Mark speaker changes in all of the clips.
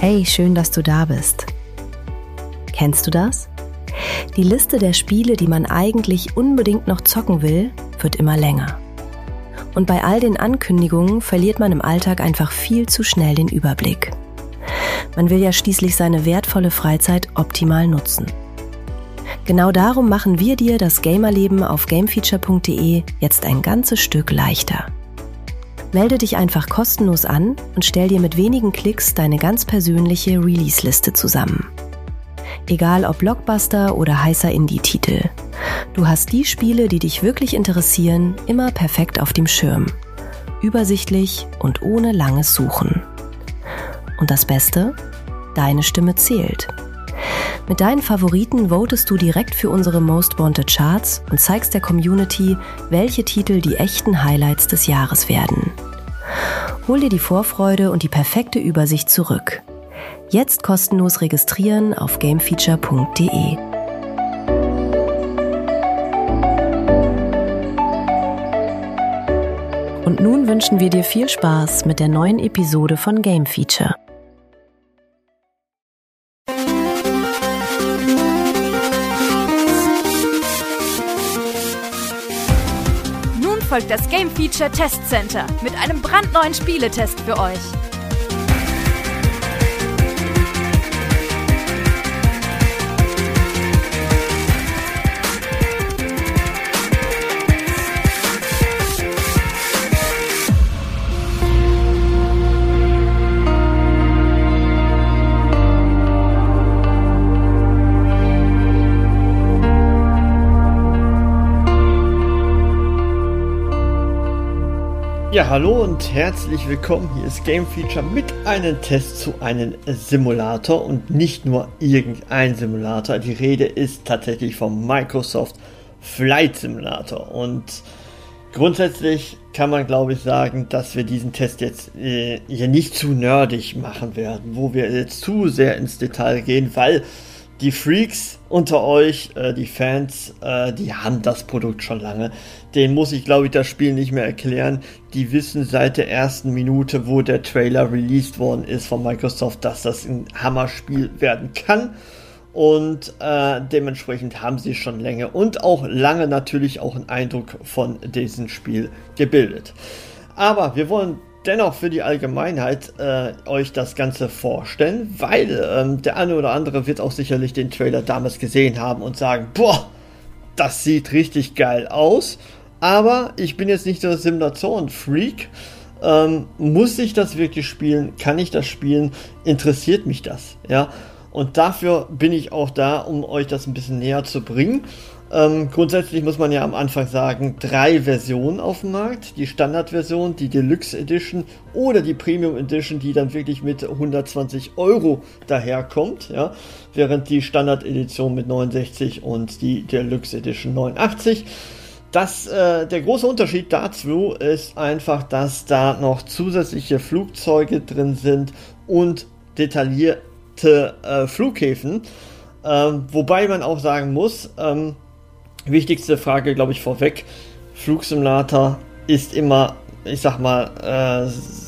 Speaker 1: Hey, schön, dass du da bist. Kennst du das? Die Liste der Spiele, die man eigentlich unbedingt noch zocken will, wird immer länger. Und bei all den Ankündigungen verliert man im Alltag einfach viel zu schnell den Überblick. Man will ja schließlich seine wertvolle Freizeit optimal nutzen. Genau darum machen wir dir das Gamerleben auf gamefeature.de jetzt ein ganzes Stück leichter. Melde dich einfach kostenlos an und stell dir mit wenigen Klicks deine ganz persönliche Release-Liste zusammen. Egal ob Blockbuster oder heißer Indie-Titel. Du hast die Spiele, die dich wirklich interessieren, immer perfekt auf dem Schirm. Übersichtlich und ohne langes Suchen. Und das Beste? Deine Stimme zählt. Mit deinen Favoriten votest du direkt für unsere Most Wanted Charts und zeigst der Community, welche Titel die echten Highlights des Jahres werden. Hol dir die Vorfreude und die perfekte Übersicht zurück. Jetzt kostenlos registrieren auf gamefeature.de. Und nun wünschen wir dir viel Spaß mit der neuen Episode von Game Feature.
Speaker 2: Folgt das Game Feature Test Center mit einem brandneuen Spieletest für euch.
Speaker 3: Ja, hallo und herzlich willkommen. Hier ist Game Feature mit einem Test zu einem Simulator und nicht nur irgendein Simulator. Die Rede ist tatsächlich vom Microsoft Flight Simulator und grundsätzlich kann man, glaube ich, sagen, dass wir diesen Test jetzt hier nicht zu nerdig machen werden, wo wir jetzt zu sehr ins Detail gehen, weil die Freaks unter euch, die Fans, die haben das Produkt schon lange. Denen muss ich, glaube ich, das Spiel nicht mehr erklären. Die wissen seit der ersten Minute, wo der Trailer released worden ist von Microsoft, dass das ein Hammerspiel werden kann. Und dementsprechend haben sie schon länger und auch lange natürlich auch einen Eindruck von diesem Spiel gebildet. Aber wir wollen dennoch für die Allgemeinheit euch das Ganze vorstellen, weil der eine oder andere wird auch sicherlich den Trailer damals gesehen haben und sagen, boah, das sieht richtig geil aus, aber ich bin jetzt nicht der Simulatoren-Freak. Muss ich das wirklich spielen? Kann ich das spielen? Interessiert mich das? Ja? Und dafür bin ich auch da, um euch das ein bisschen näher zu bringen. Grundsätzlich muss man ja am Anfang sagen, 3 Versionen auf dem Markt. Die Standardversion, die Deluxe Edition oder die Premium Edition, die dann wirklich mit 120 € daherkommt. Ja? Während die Standard Edition mit 69 und die Deluxe Edition 89. Der große Unterschied dazu ist einfach, dass da noch zusätzliche Flugzeuge drin sind und detaillierte Flughäfen. Wobei man auch sagen muss, wichtigste Frage, glaube ich, vorweg. Flugsimulator ist immer, ich sag mal,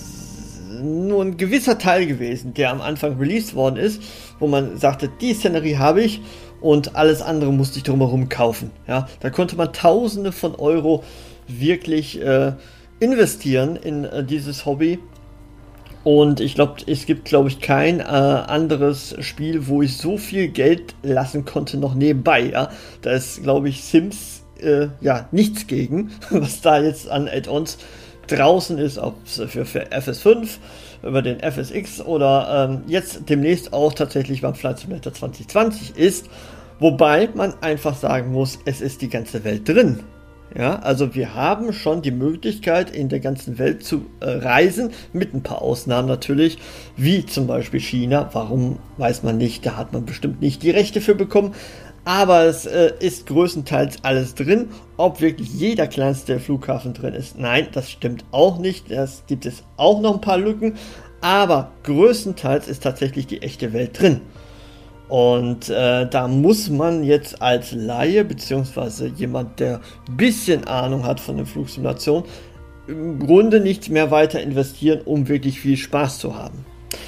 Speaker 3: nur ein gewisser Teil gewesen, der am Anfang released worden ist, wo man sagte, die Szenerie habe ich und alles andere musste ich drumherum kaufen. Ja? Da konnte man Tausende von Euro wirklich investieren in dieses Hobby. Und ich glaube, es gibt, glaube ich, kein anderes Spiel, wo ich so viel Geld lassen konnte noch nebenbei. Ja? Da ist, glaube ich, Sims nichts gegen, was da jetzt an Add-ons draußen ist, ob es für FS5, über den FSX oder jetzt demnächst auch tatsächlich beim Flight Simulator 2020 ist. Wobei man einfach sagen muss, es ist die ganze Welt drin. Ja, also wir haben schon die Möglichkeit, in der ganzen Welt zu reisen, mit ein paar Ausnahmen natürlich, wie zum Beispiel China. Warum, weiß man nicht, da hat man bestimmt nicht die Rechte für bekommen. Aber es ist größtenteils alles drin. Ob wirklich jeder kleinste Flughafen drin ist, nein, das stimmt auch nicht. Es gibt es auch noch ein paar Lücken. Aber größtenteils ist tatsächlich die echte Welt drin. Und da muss man jetzt als Laie, beziehungsweise jemand, der ein bisschen Ahnung hat von der Flugsimulation, im Grunde nichts mehr weiter investieren, um wirklich viel Spaß zu haben.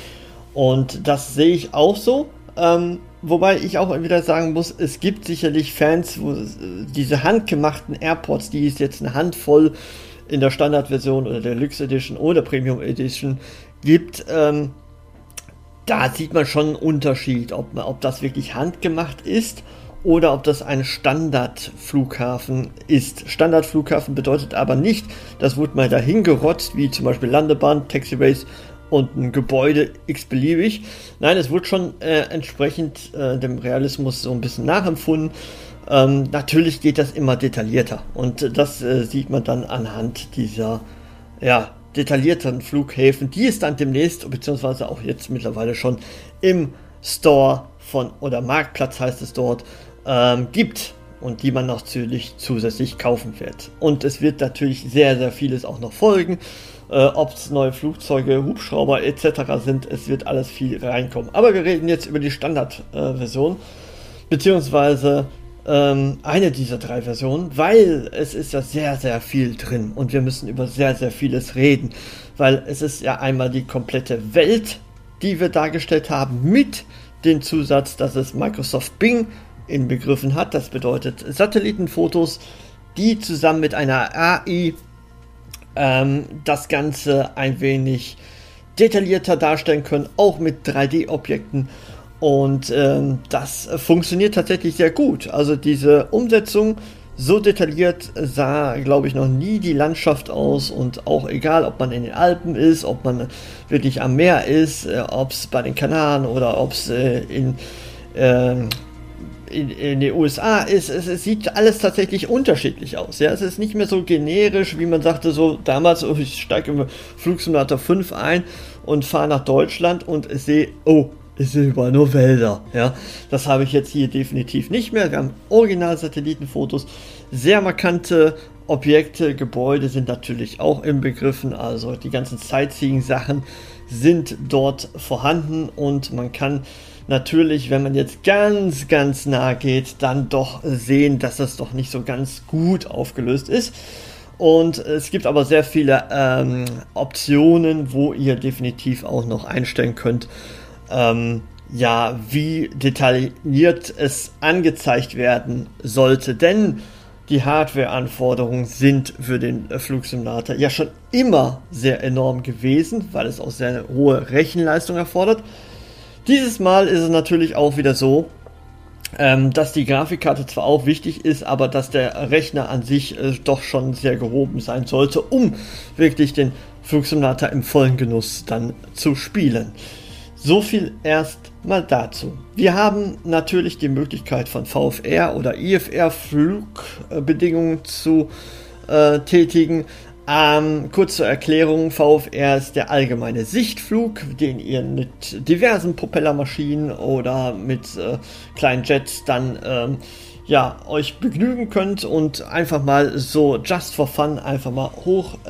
Speaker 3: Und das sehe ich auch so. Wobei ich auch wieder sagen muss, es gibt sicherlich Fans, wo diese handgemachten AirPods, die ist jetzt eine Handvoll in der Standardversion oder der Deluxe Edition oder Premium Edition gibt, da sieht man schon einen Unterschied, ob das wirklich handgemacht ist oder ob das ein Standardflughafen ist. Standardflughafen bedeutet aber nicht, das wurde mal dahin gerotzt, wie zum Beispiel Landebahn, Taxiways und ein Gebäude x-beliebig. Nein, es wurde schon entsprechend dem Realismus so ein bisschen nachempfunden. Natürlich geht das immer detaillierter und das sieht man dann anhand dieser detaillierteren Flughäfen, die es dann demnächst, beziehungsweise auch jetzt mittlerweile schon im Store oder Marktplatz heißt es dort, gibt und die man noch zusätzlich kaufen wird. Und es wird natürlich sehr, sehr vieles auch noch folgen. Ob es neue Flugzeuge, Hubschrauber etc. sind, es wird alles viel reinkommen. Aber wir reden jetzt über die Standardversion, beziehungsweise eine dieser 3 Versionen, weil es ist ja sehr, sehr viel drin und wir müssen über sehr, sehr vieles reden, weil es ist ja einmal die komplette Welt, die wir dargestellt haben, mit dem Zusatz, dass es Microsoft Bing inbegriffen hat. Das bedeutet Satellitenfotos, die zusammen mit einer AI das Ganze ein wenig detaillierter darstellen können, auch mit 3D-Objekten. Und das funktioniert tatsächlich sehr gut. Also diese Umsetzung, so detailliert sah, glaube ich, noch nie die Landschaft aus. Und auch egal, ob man in den Alpen ist, ob man wirklich am Meer ist, ob es bei den Kanaren oder ob es in den USA ist, es sieht alles tatsächlich unterschiedlich aus. Ja? Es ist nicht mehr so generisch, wie man sagte, so damals, ich steige im Flugsimulator 5 ein und fahre nach Deutschland und sehe, es sind überall nur Wälder. Ja? Das habe ich jetzt hier definitiv nicht mehr. Wir haben Original-Satellitenfotos, sehr markante Objekte, Gebäude sind natürlich auch inbegriffen, also die ganzen Sightseeing-Sachen sind dort vorhanden und man kann natürlich, wenn man jetzt ganz, ganz nah geht, dann doch sehen, dass das doch nicht so ganz gut aufgelöst ist. Und es gibt aber sehr viele Optionen, wo ihr definitiv auch noch einstellen könnt, wie detailliert es angezeigt werden sollte. Denn die Hardware-Anforderungen sind für den Flugsimulator ja schon immer sehr enorm gewesen, weil es auch sehr hohe Rechenleistung erfordert. Dieses Mal ist es natürlich auch wieder so, dass die Grafikkarte zwar auch wichtig ist, aber dass der Rechner an sich doch schon sehr gehoben sein sollte, um wirklich den Flugsimulator im vollen Genuss dann zu spielen. So viel erst mal dazu. Wir haben natürlich die Möglichkeit von VFR oder IFR Flugbedingungen zu tätigen. Kurz zur Erklärung, VFR ist der allgemeine Sichtflug, den ihr mit diversen Propellermaschinen oder mit kleinen Jets dann euch begnügen könnt und einfach mal so just for fun einfach mal hoch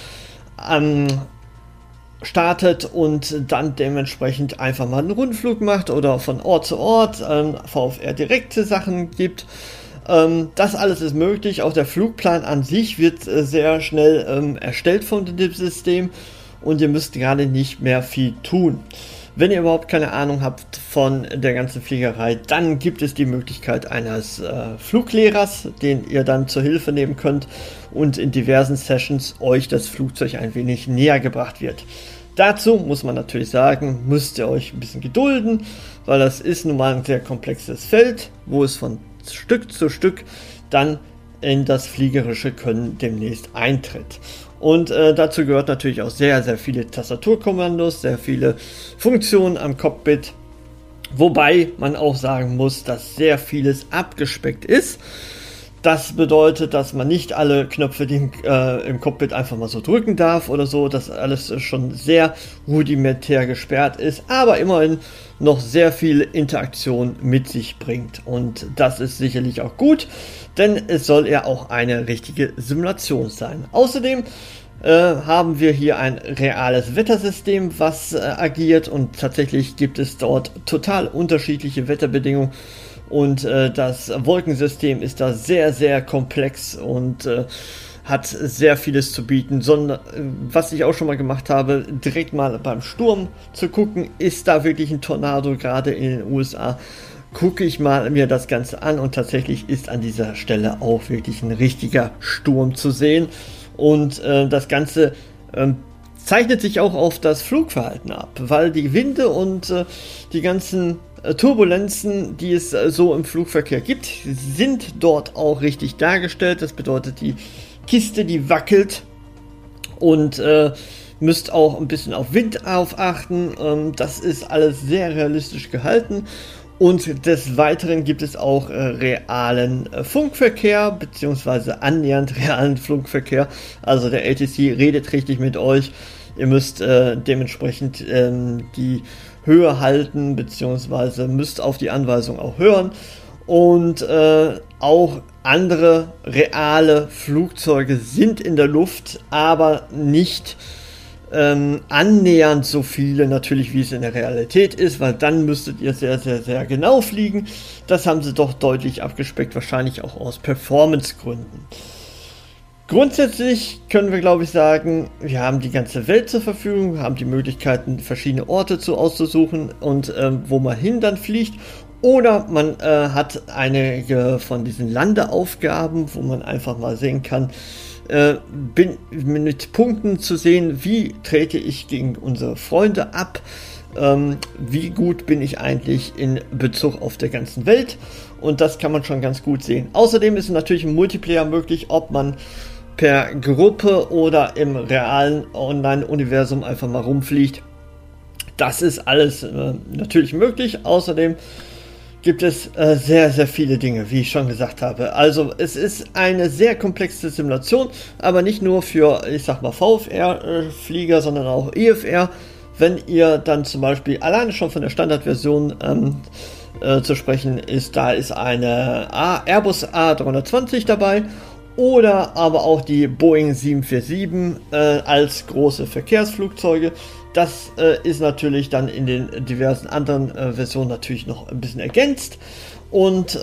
Speaker 3: startet und dann dementsprechend einfach mal einen Rundflug macht oder von Ort zu Ort VFR direkte Sachen gibt. Das alles ist möglich, auch der Flugplan an sich wird sehr schnell erstellt von dem System und ihr müsst gerade nicht mehr viel tun. Wenn ihr überhaupt keine Ahnung habt von der ganzen Fliegerei, dann gibt es die Möglichkeit eines Fluglehrers, den ihr dann zur Hilfe nehmen könnt und in diversen Sessions euch das Flugzeug ein wenig näher gebracht wird. Dazu muss man natürlich sagen, müsst ihr euch ein bisschen gedulden, weil das ist nun mal ein sehr komplexes Feld, wo es von Stück zu Stück dann in das fliegerische Können demnächst eintritt. Und dazu gehört natürlich auch sehr, sehr viele Tastaturkommandos, sehr viele Funktionen am Cockpit, wobei man auch sagen muss, dass sehr vieles abgespeckt ist. Das bedeutet, dass man nicht alle Knöpfe im Cockpit einfach mal so drücken darf oder so, dass alles schon sehr rudimentär gesperrt ist, aber immerhin noch sehr viel Interaktion mit sich bringt. Und das ist sicherlich auch gut, denn es soll ja auch eine richtige Simulation sein. Außerdem haben wir hier ein reales Wettersystem, was agiert, und tatsächlich gibt es dort total unterschiedliche Wetterbedingungen. Und das Wolkensystem ist da sehr, sehr komplex und hat sehr vieles zu bieten, sondern was ich auch schon mal gemacht habe, direkt mal beim Sturm zu gucken, ist da wirklich ein Tornado gerade in den USA, gucke ich mal mir das Ganze an und tatsächlich ist an dieser Stelle auch wirklich ein richtiger Sturm zu sehen und das Ganze zeichnet sich auch auf das Flugverhalten ab, weil die Winde und die ganzen Turbulenzen, die es so im Flugverkehr gibt, sind dort auch richtig dargestellt. Das bedeutet, die Kiste, die wackelt und müsst auch ein bisschen auf Wind achten. Das ist alles sehr realistisch gehalten. Und des Weiteren gibt es auch realen Funkverkehr, beziehungsweise annähernd realen Funkverkehr. Also der ATC redet richtig mit euch. Ihr müsst dementsprechend die Höhe halten, beziehungsweise müsst auf die Anweisung auch hören. Und auch andere reale Flugzeuge sind in der Luft, aber nicht annähernd so viele natürlich, wie es in der Realität ist, weil dann müsstet ihr sehr, sehr, sehr genau fliegen. Das haben sie doch deutlich abgespeckt, wahrscheinlich auch aus Performance-Gründen. Grundsätzlich können wir, glaube ich, sagen, wir haben die ganze Welt zur Verfügung, haben die Möglichkeiten, verschiedene Orte auszusuchen und wo man hin dann fliegt. Oder man hat einige von diesen Landeaufgaben, wo man einfach mal sehen kann, bin mit Punkten zu sehen, wie trete ich gegen unsere Freunde ab, wie gut bin ich eigentlich in Bezug auf der ganzen Welt, und das kann man schon ganz gut sehen. Außerdem ist natürlich ein Multiplayer möglich, ob man per Gruppe oder im realen Online-Universum einfach mal rumfliegt. Das ist alles natürlich möglich. Außerdem gibt es sehr, sehr viele Dinge, wie ich schon gesagt habe. Also es ist eine sehr komplexe Simulation, aber nicht nur für, ich sag mal, VFR-Flieger, sondern auch EFR. Wenn ihr dann zum Beispiel alleine schon von der Standardversion zu sprechen ist, da ist eine Airbus A320 dabei oder aber auch die Boeing 747 als große Verkehrsflugzeuge. Das ist natürlich dann in den diversen anderen Versionen natürlich noch ein bisschen ergänzt. Und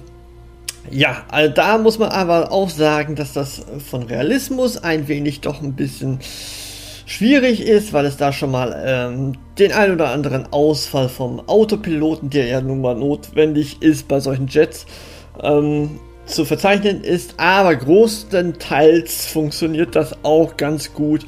Speaker 3: da muss man aber auch sagen, dass das von Realismus ein wenig doch ein bisschen schwierig ist, weil es da schon mal den ein oder anderen Ausfall vom Autopiloten, der ja nun mal notwendig ist bei solchen Jets, zu verzeichnen ist. Aber großenteils funktioniert das auch ganz gut.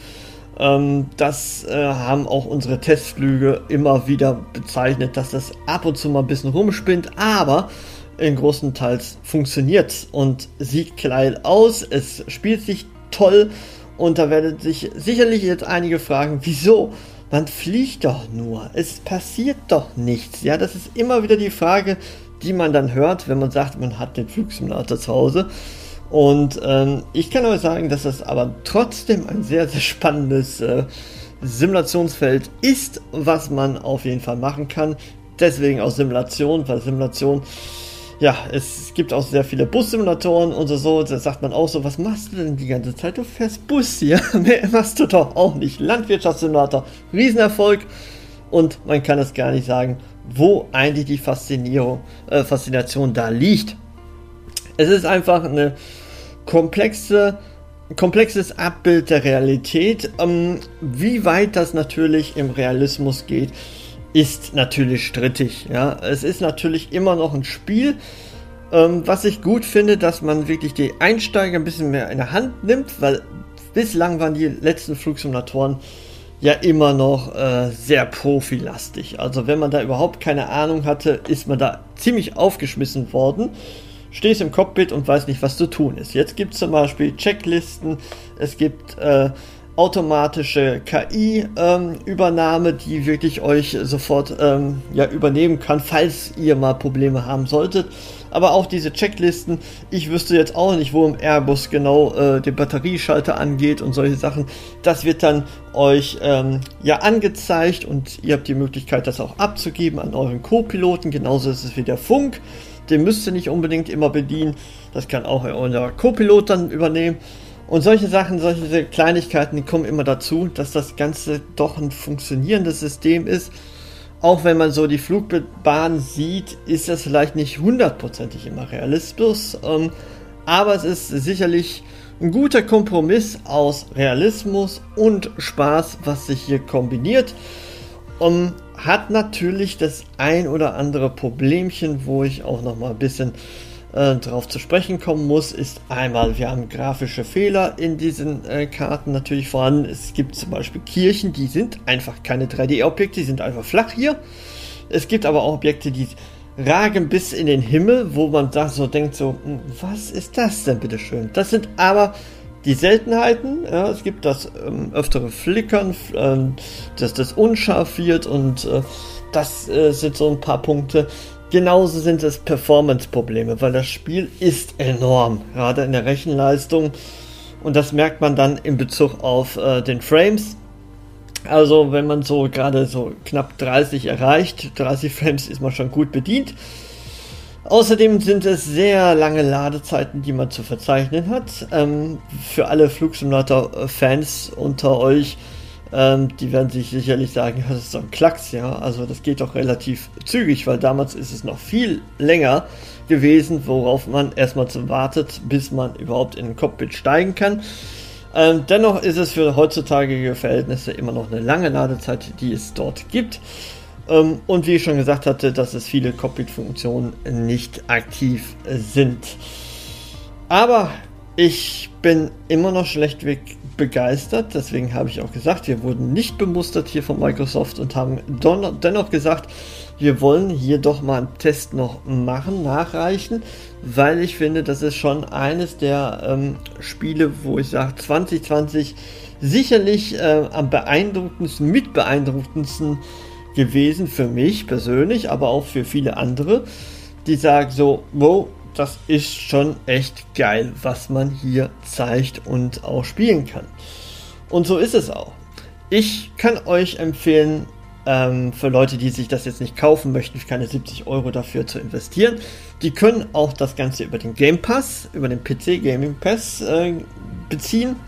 Speaker 3: Das haben auch unsere Testflüge immer wieder bezeichnet, dass das ab und zu mal ein bisschen rumspinnt, aber in großen Teils funktioniert und sieht geil aus, es spielt sich toll, und da werden sich sicherlich jetzt einige fragen, wieso? Man fliegt doch nur, es passiert doch nichts. Ja, das ist immer wieder die Frage, die man dann hört, wenn man sagt, man hat den Flugsimulator zu Hause. Und ich kann euch sagen, dass das aber trotzdem ein sehr, sehr spannendes Simulationsfeld ist, was man auf jeden Fall machen kann. Deswegen auch Simulation, weil Simulation, ja, es gibt auch sehr viele Bussimulatoren und so, da sagt man auch so, was machst du denn die ganze Zeit? Du fährst Bus hier, mehr machst du doch auch nicht. Landwirtschaftssimulator, Riesenerfolg, und man kann es gar nicht sagen, wo eigentlich die Faszination da liegt. Es ist einfach ein komplexes Abbild der Realität. Wie weit das natürlich im Realismus geht, ist natürlich strittig. Ja? Es ist natürlich immer noch ein Spiel. Was ich gut finde, dass man wirklich die Einsteiger ein bisschen mehr in der Hand nimmt, weil bislang waren die letzten Flugsimulatoren ja immer noch sehr profilastig. Also wenn man da überhaupt keine Ahnung hatte, ist man da ziemlich aufgeschmissen worden. Stehst im Cockpit und weiß nicht, was zu tun ist. Jetzt gibt es zum Beispiel Checklisten, es gibt automatische KI-Übernahme, die wirklich euch sofort übernehmen kann, falls ihr mal Probleme haben solltet. Aber auch diese Checklisten, ich wüsste jetzt auch nicht, wo im Airbus genau der Batterieschalter angeht und solche Sachen. Das wird dann euch angezeigt, und ihr habt die Möglichkeit, das auch abzugeben an euren Co-Piloten. Genauso ist es wie der Funk. Den müsst ihr nicht unbedingt immer bedienen. Das kann auch euer Co-Pilot dann übernehmen. Und solche Sachen, solche Kleinigkeiten, die kommen immer dazu, dass das Ganze doch ein funktionierendes System ist. Auch wenn man so die Flugbahn sieht, ist das vielleicht nicht hundertprozentig immer Realismus. Aber es ist sicherlich ein guter Kompromiss aus Realismus und Spaß, was sich hier kombiniert. Hat natürlich das ein oder andere Problemchen, wo ich auch noch mal ein bisschen drauf zu sprechen kommen muss, ist einmal, wir haben grafische Fehler in diesen Karten natürlich vorhanden. Es gibt zum Beispiel Kirchen, die sind einfach keine 3D-Objekte, die sind einfach flach hier. Es gibt aber auch Objekte, die ragen bis in den Himmel, wo man da so denkt, so, was ist das denn bitteschön? Das sind aber die Seltenheiten. Ja, es gibt das öftere Flickern, dass das unscharf wird und das sind so ein paar Punkte. Genauso sind es Performance-Probleme, weil das Spiel ist enorm, gerade in der Rechenleistung, und das merkt man dann in Bezug auf den Frames. Also wenn man so gerade so knapp 30 erreicht, 30 Frames, ist man schon gut bedient. Außerdem sind es sehr lange Ladezeiten, die man zu verzeichnen hat. Für alle Flugsimulator-Fans unter euch, die werden sich sicherlich sagen, das ist so ein Klacks, ja, also das geht doch relativ zügig, weil damals ist es noch viel länger gewesen, worauf man erstmal wartet, bis man überhaupt in den Cockpit steigen kann. Dennoch ist es für heutzutage Verhältnisse immer noch eine lange Ladezeit, die es dort gibt. Und wie ich schon gesagt hatte, dass es viele Cockpit-Funktionen nicht aktiv sind. Aber ich bin immer noch schlechtweg begeistert, deswegen habe ich auch gesagt, wir wurden nicht bemustert hier von Microsoft und haben dennoch gesagt, wir wollen hier doch mal einen Test noch machen, nachreichen, weil ich finde, das ist schon eines der Spiele, wo ich sage, 2020 sicherlich am beeindruckendsten gewesen für mich persönlich, aber auch für viele andere, die sagen so, wow, das ist schon echt geil, was man hier zeigt und auch spielen kann. Und so ist es auch. Ich kann euch empfehlen, für Leute, die sich das jetzt nicht kaufen möchten, keine 70 € dafür zu investieren, die können auch das Ganze über den Game Pass, über den PC Gaming Pass beziehen.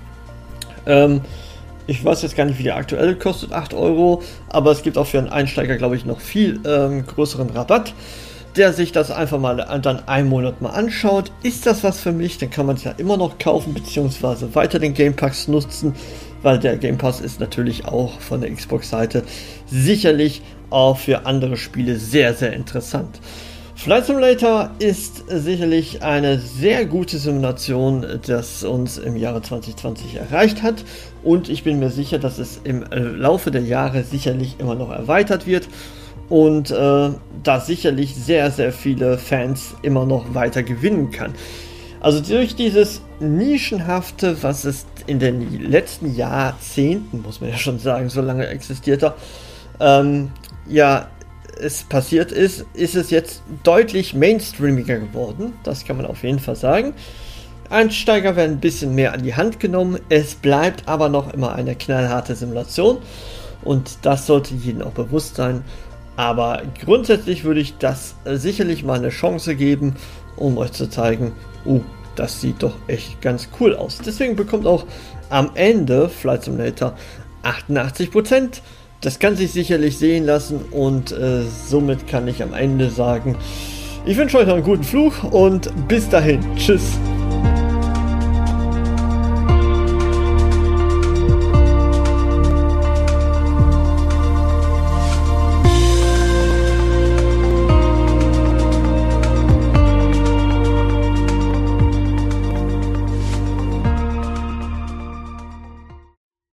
Speaker 3: Ich weiß jetzt gar nicht, wie der aktuell kostet, 8 €, aber es gibt auch für einen Einsteiger, glaube ich, noch viel größeren Rabatt, der sich das einfach mal dann einen Monat mal anschaut. Ist das was für mich? Dann kann man es ja immer noch kaufen, beziehungsweise weiter den Game Pass nutzen, weil der Game Pass ist natürlich auch von der Xbox-Seite sicherlich auch für andere Spiele sehr, sehr interessant. Flight Simulator ist sicherlich eine sehr gute Simulation, das uns im Jahre 2020 erreicht hat, und ich bin mir sicher, dass es im Laufe der Jahre sicherlich immer noch erweitert wird und da sicherlich sehr, sehr viele Fans immer noch weiter gewinnen kann. Also durch dieses Nischenhafte, was es in den letzten Jahrzehnten, muss man ja schon sagen, so lange existiert er, es passiert ist es jetzt deutlich mainstreamiger geworden. Das kann man auf jeden Fall sagen. Einsteiger werden ein bisschen mehr an die Hand genommen. Es bleibt aber noch immer eine knallharte Simulation. Und das sollte jedem auch bewusst sein. Aber grundsätzlich würde ich das sicherlich mal eine Chance geben, um euch zu zeigen, das sieht doch echt ganz cool aus. Deswegen bekommt auch am Ende Flight Simulator 88%. Das kann sich sicherlich sehen lassen, und somit kann ich am Ende sagen, ich wünsche euch noch einen guten Flug und bis dahin. Tschüss.